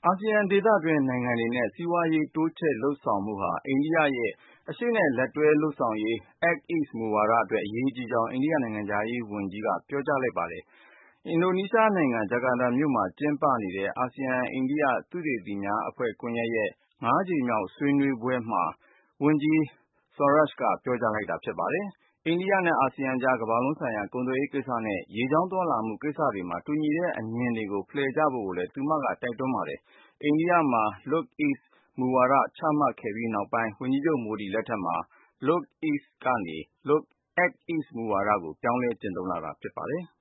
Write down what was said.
အာဆီယံဒေသတွင်းနိုင်ငံတွေနဲ့ စီးပွားရေးတိုးချဲ့လုပ်ဆောင်မှုဟာ အိန္ဒိယရဲ့ အရှေ့နဲ့လက်တွဲလုပ်ဆောင်ရေး Act East မူဝါဒအတွက် အရေးကြီးကြောင်း အိန္ဒိယနိုင်ငံခြားရေးဝန်ကြီးက ပြောကြားလိုက်ပါတယ်။ အင်ဒိုနီးရှားနိုင်ငံ ဂျကာတာမြို့မှာကျင်းပနေတဲ့ အာဆီယံ-အိန္ဒိယ သုတေသီများအဖွဲ့ကွန်ရက်ရဲ့ ကြိမ်မြောက်ဆွေးနွေးပွဲမှာ ဝန်ကြီး Swarup က ပြောကြားလိုက်တာဖြစ်ပါတယ်။ အိန္ဒိယနဲ့အာဆီယံကြား ကမ္ဘာလုံးဆိုင်ရာကုန်သွယ်ရေးကိစ္စနဲ့ ရေကြောင်းသွားလာမှုကိစ္စတွေမှာ တူညီတဲ့အမြင်တွေကို ဖလှယ်ကြဖို့လည်း သူမက တိုက်တွန်းပါတယ်။ အိန္ဒိယမှာ Look East မူဝါဒချမှတ်ခဲ့ပြီးနောက်ပိုင်း ဝန်ကြီးချုပ်မိုဒီလက်ထက်မှာ Look East ကနေ Act East မူဝါဒကို ပြောင်းလဲကျင့်သုံးလာတာဖြစ်ပါတယ်